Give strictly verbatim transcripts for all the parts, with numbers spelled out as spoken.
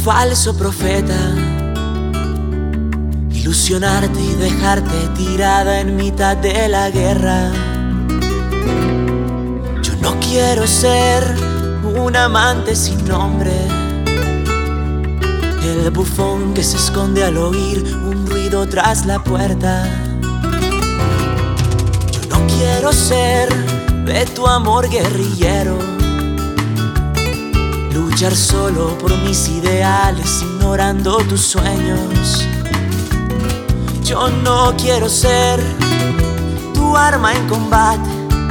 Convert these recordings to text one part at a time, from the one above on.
falso profeta, ilusionarte y dejarte tirada en mitad de la guerra. Yo no quiero ser un amante sin nombre, el bufón que se esconde al oír un ruido tras la puerta. Yo no quiero ser de tu amor guerrillero, luchar solo por mis ideales ignorando tus sueños. Yo no quiero ser tu arma en combate,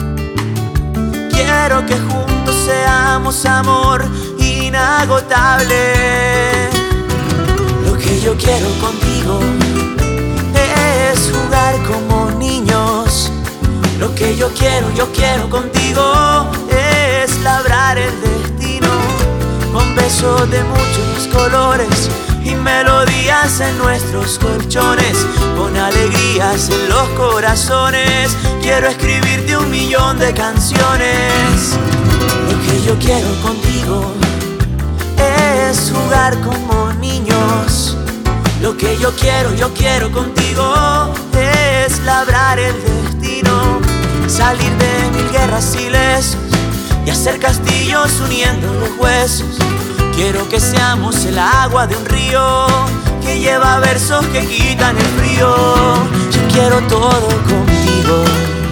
quiero que juntos seamos amor inagotable. Lo que yo quiero contigo es jugar como niños. Lo que yo quiero, yo quiero contigo es labrar el destino con besos de muchos colores y melodías en nuestros colchones, con alegrías en los corazones. Quiero escribirte un millón de canciones. Lo que yo quiero contigo es jugar como niños. Lo que yo quiero, yo quiero contigo es labrar el destino, salir de mil guerras y lesos y hacer castillos uniendo los huesos. Quiero que seamos el agua de un río que lleva versos que quitan el frío. Yo quiero todo contigo.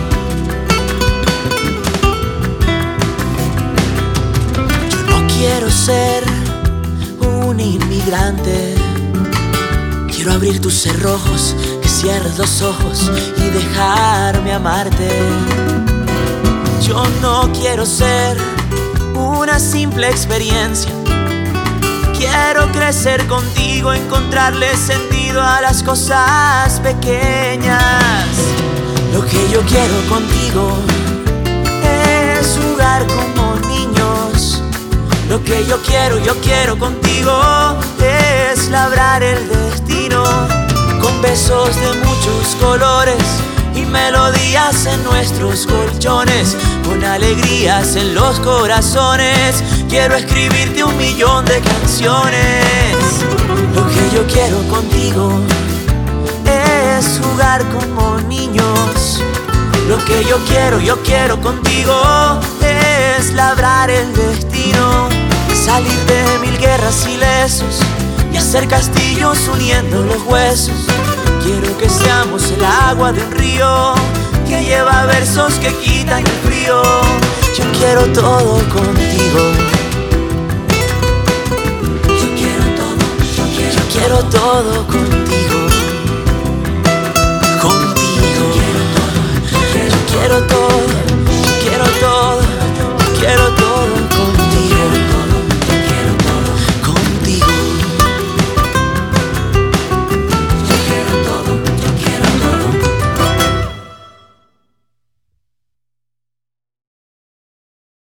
Yo no quiero ser un inmigrante, quiero abrir tus cerrojos, que cierres los ojos y dejarme amarte. Yo no quiero ser una simple experiencia, quiero crecer contigo, encontrarle sentido a las cosas pequeñas. Lo que yo quiero contigo es jugar como niños. Lo que yo quiero, yo quiero contigo es labrar el destino con besos de muchos colores y melodías en nuestros colchones, con alegrías en los corazones. Quiero escribirte un millón de canciones. Lo que yo quiero contigo es jugar como niños. Lo que yo quiero, yo quiero contigo es labrar el destino, salir de mil guerras y lesos y hacer castillos uniendo los huesos. Quiero que seamos el agua de un río que lleva versos que quitan el frío. Yo quiero todo contigo. Yo quiero todo, yo quiero, yo quiero todo contigo.